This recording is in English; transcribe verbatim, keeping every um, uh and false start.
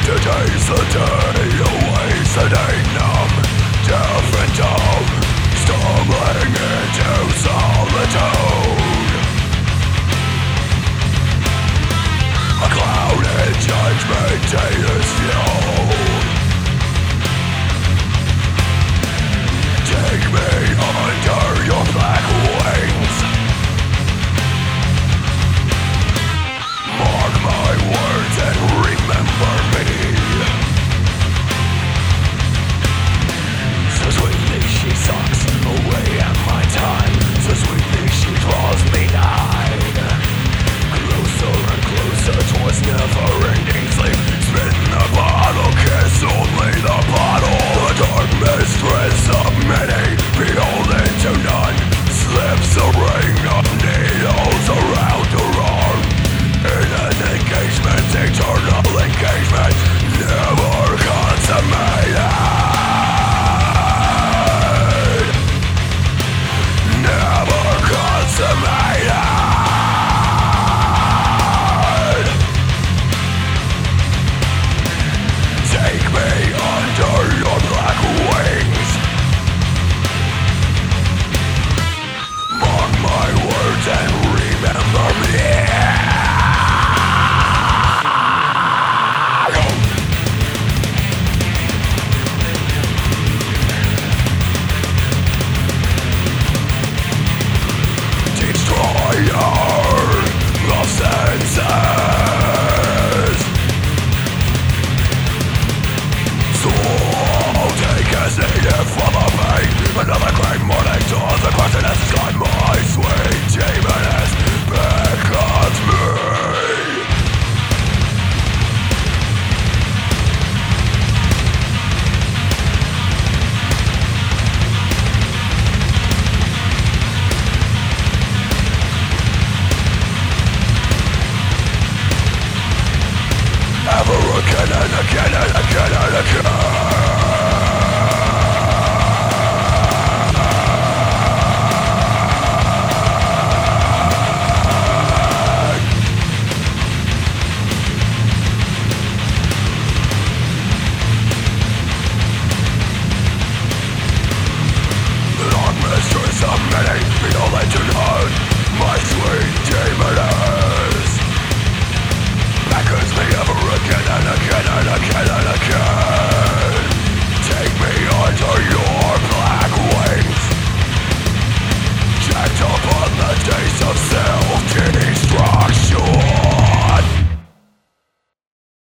Today's the day, awakening numb, different tone, stumbling into solitude. A clouded judgment day is fueled. Take me under your black wings. Mark my words and remember me. So sweetly she sucks away at my time. So sweetly she draws me nigh. Closer and closer towards never-ending sleep. Spin the bottle, kiss only the bottle. The dark mistress of many, beholden to none, slips a ring of needles around her arm. In an engagement, eternal engagement, never consummated. Never consummated. Take me under your black wings. Mark my words and remember me. Of senses, so take as needed for the pain. Another great morning dawn. The question has gone. My sweet demoness beckons me. Ever again and again and again and again.